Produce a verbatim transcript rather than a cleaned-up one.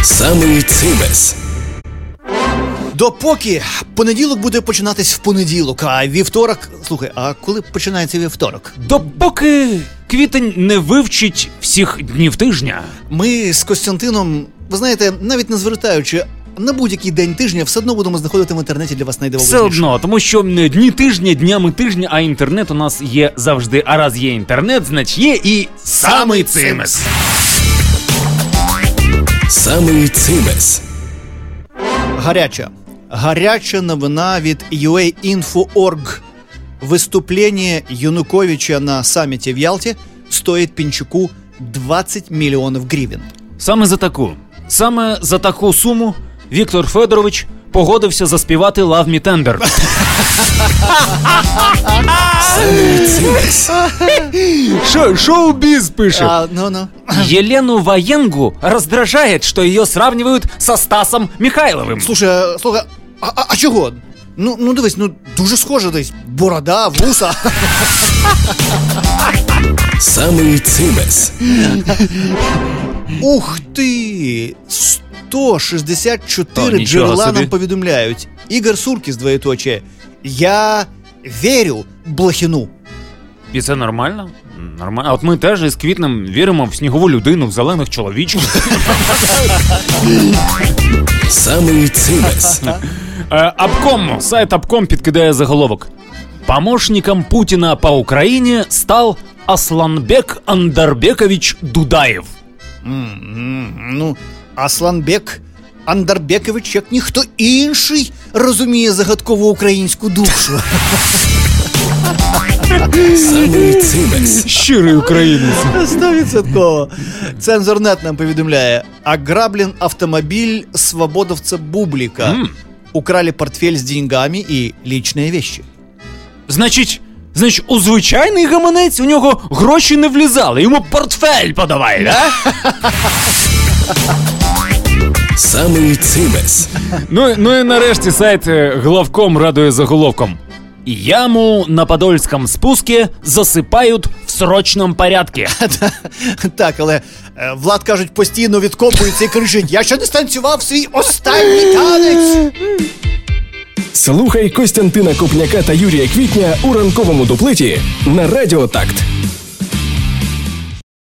Самий цимес. Допоки понеділок буде починатись в понеділок, а вівторок... Слухай, а коли починається вівторок? Допоки квітень не вивчить всіх днів тижня. Ми з Костянтином, ви знаєте, навіть не звертаючи на будь-який день тижня, все одно будемо знаходити в інтернеті для вас найдивовижніше. Все одно, тому що дні тижня, днями тижня, а інтернет у нас є завжди. А раз є інтернет, значить є і самий цимес. Самий цимес. Гаряча. Гаряча новина від ю ей інфо точка орг. Выступление Януковича на саммите в Ялте стоит Пінчуку двадцять мільйонів гривень. Саме за таку, саме за таку суму Віктор Федорович погодився заспівати «Love Me Tender». Самий цимес. Шо, шоу-биз пишет. А, ну, ну. Елену Ваенгу раздражает, что ее сравнивают со Стасом Михайловым. Слушай, а, слухай, а, а, а чого? Ну, ну дивись, ну дуже схоже десь. Борода, вуса. Самий цимес. Ух ти! сто шістдесят О, чотири нічого джерела собі. нам повідомляють. Ігор Суркіс, двоєточие. Я вірю Блохіну. І це нормально? Нормально. А от ми теж із Квітнем віримо в снігову людину, в зелених чоловічків. Самий цимес. Е, Обком, сайт Обком підкидає заголовок. Помощником Путина по Украине стал Асланбек Андарбекович Дудаев. Ну, Асланбек Андарбекович, як ніхто інший, розуміє загадкову українську душу. Самий цимес. Щирий українець. Стовідсотково. Цензорнет нам повідомляє. Ограблен автомобиль свободовца Бублика. М. Украли портфель с деньгами и личные вещи. Значить, значить, у звичайний гаманець у нього гроші не влізали, йому портфель подавай, да? Самий цимес. Ну, ну і нарешті сайт е, Главком радує заголовком. Яму на Подольском спуске засипають в срочному порядку. Так, але е, Влад, кажуть, постійно відкопується і кричить: я ще не станцював свій останній танець! Слухай Костянтина Копняка та Юрія Квітня у ранковому дуплеті на Радіо Такт.